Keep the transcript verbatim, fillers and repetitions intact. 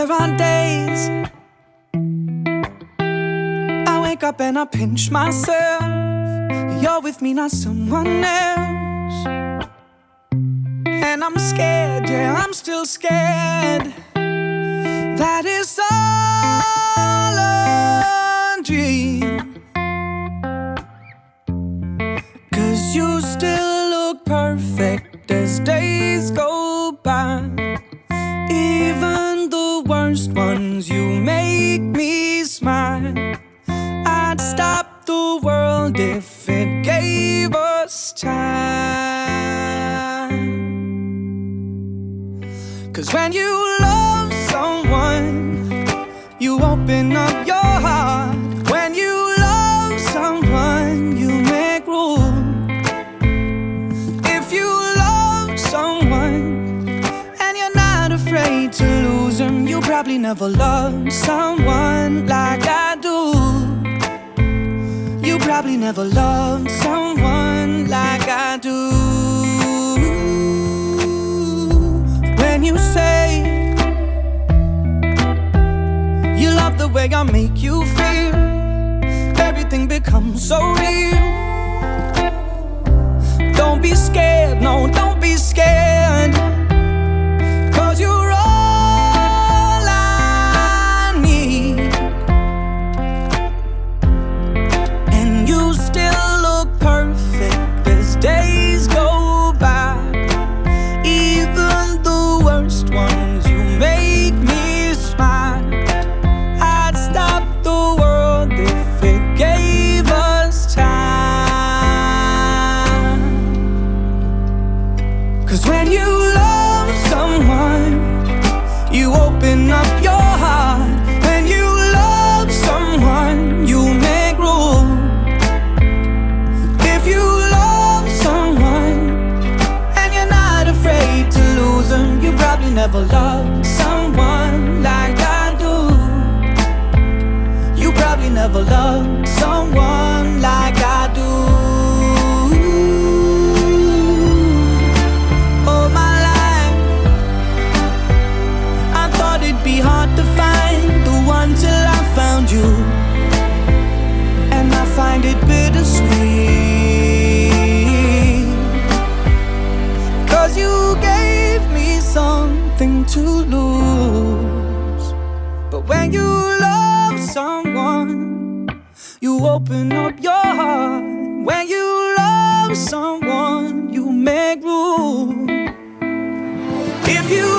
There are days I wake up and I pinch myself. You're with me, not someone else. And I'm scared, yeah, I'm still scared. That is all a dream. 'Cause you still look perfect as days go by. Even the worst ones, you make me smile. I'd stop the world if it gave us time. 'Cause when you love someone, you open up your heart. When you love someone, you make room. If you love someone and you're not afraid to lose them, you probably never loved someone like I do. You probably never loved someone like I do. When you say you love the way I make you feel, everything becomes so real. Don't be scared, no, don't be scared. 'Cause you're all I need. And you still look perfect as days go by. Even the worst ones, you make me smile. I'd stop the world if it gave us time. 'Cause when you love someone, you open up your heart. When you love someone, you make room. If you love someone and you're not afraid to lose them, you probably never loved someone like I do. You probably never loved someone like I do. All my life I thought it'd be hard to find the one till I found you. And I find it bittersweet. 'Cause you gave me something to lose. But when you love someone, you open up your heart. When you love someone, you make room. If you